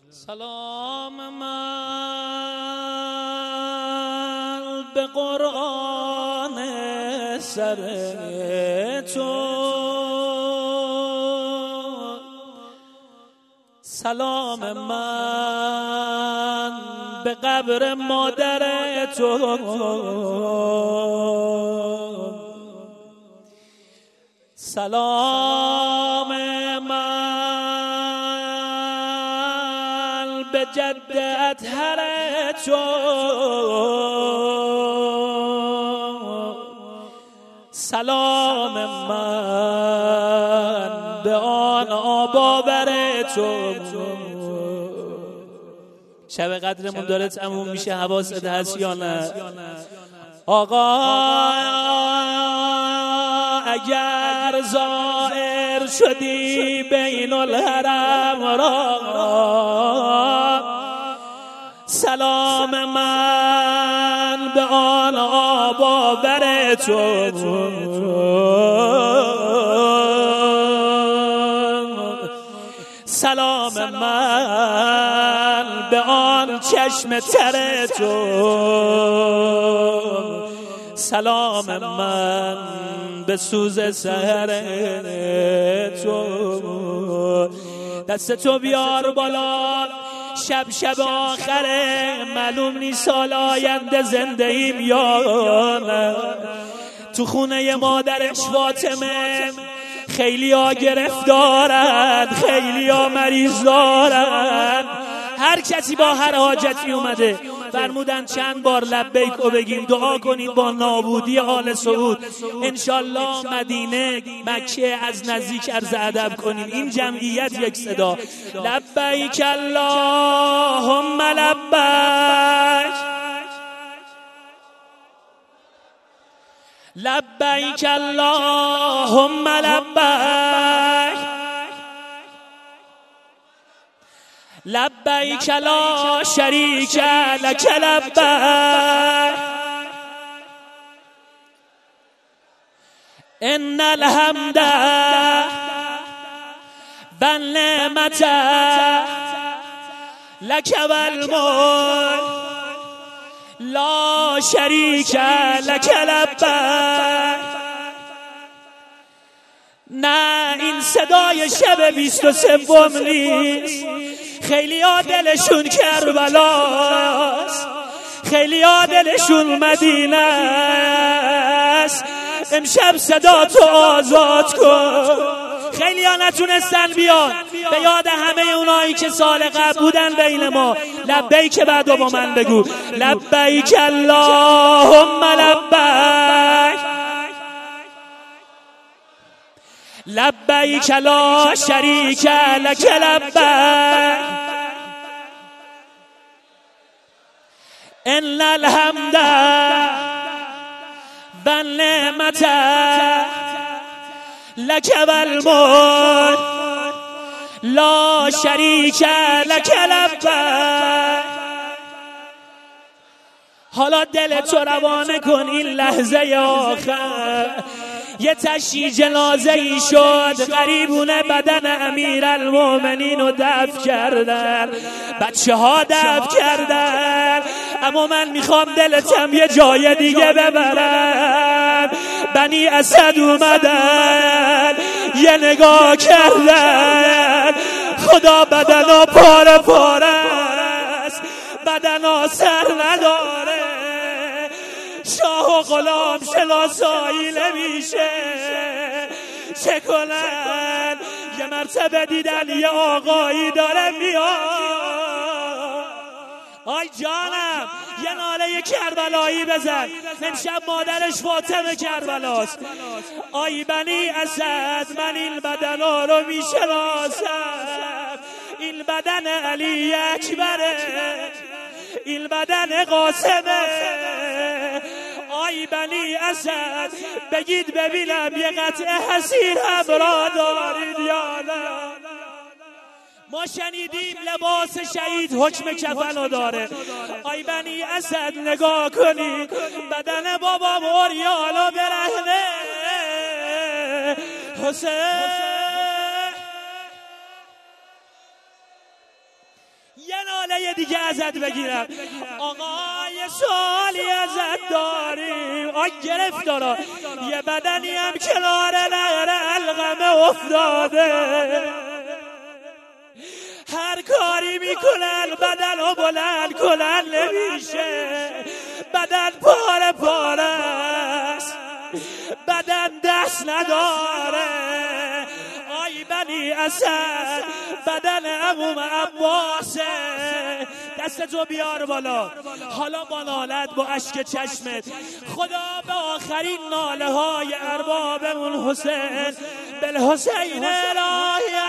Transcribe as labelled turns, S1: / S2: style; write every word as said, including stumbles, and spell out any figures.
S1: سلام من به قرآن سر تو، سلام من به قبر مادر تو، سلام من به جد اطهر تو، سلام من به آن آباور تو. شب قدرمون داره تموم میشه، حواست هست یا نه؟ آقا اگر زائر شدی بین الحرم را، سلام من به آن آباور تو، سلام من به آن چشم تر تو، سلام من به سوز سحر تو. دست تو بیار بالا، شب شب آخره، معلوم نیست سال آینده زنده ایم یا نه. تو خونه مادرش فاطمه خیلی ها گرفتارن، خیلی ها مریض دارن، هر کسی با هر حاجتی اومده فرمودن چند بار لبیک و بگیم، دعا کنید با نابودی آل سعود انشالله مدینه مکه از نزدیک عرض ادب کنیم. این جمعیت یک صدا، لبیک اللهم لبیک، لبیک اللهم لبیک، لبیک لا شریک لک لبیک، ان الحمد والنعمت لک والملک لا شریک لک لبیک. نه این صدای شب بیست و سوم نیست، خیلی ها دلشون کربلاست، خیلی ها دلشون مدینه است. امشب صدا تو آزاد کن. خیلی ها نتونستن بیان، به یاد همه اونایی که سال قبل بودن بین ما. لبیک بعدو با من بگو، لبیک اللهم لبیک، لبیک لا شریک لک لبیک، ان الحمد والنعمت لک والملک لا شریک لک لبیک. حالا دل تو روانه کن، این لحظه آخر یه تشییع جنازه ای شد، قریبونه بدن امیرالمومنین رو دفن کردن، بچه ها دفن کردن، اما من میخوام دلتم یه جای دیگه ببرن. بنی اسد اومدن یه نگاه کردن، خدا بدنا پاره پاره است، بدنا سر نداره، شاه و غلام شناسایی نمیشه، چه کنن؟ یه مرتبه دیدن یه آقایی داره میاد، آی جانم یه ناله کربلایی بزن، امشب مادرش فاطمه کربلاست. آی بنی اسد من این بدن ها رو میشناسم، این بدن علی اکبره، این بدن قاسمه. آی بنی اسد بگید ببینم یه قطعه حسین همراه دارید یا نه؟ ما شنیدیم لباس شهید حکم کفنو داره. آی بنی اسد نگاه کنید بدن بابا موریانو برهنه حسین. یه ناله دیگه ازت بگیرم آقا، یه سوالی ازت داریم. آی گرفتارا یه بدنی هم کنار نهر القمه افتاده، هر کاری میکنن بدن رو بلند کنن نمیشه، بدن پاره پاره است، بدن دست نداره. آی بنی اسد بدن عموم عباسه، دستتو بیار بالا. حالا با نالت با اشک چشمت خدا به آخرین ناله های اربابمون حسین بالحسین الهی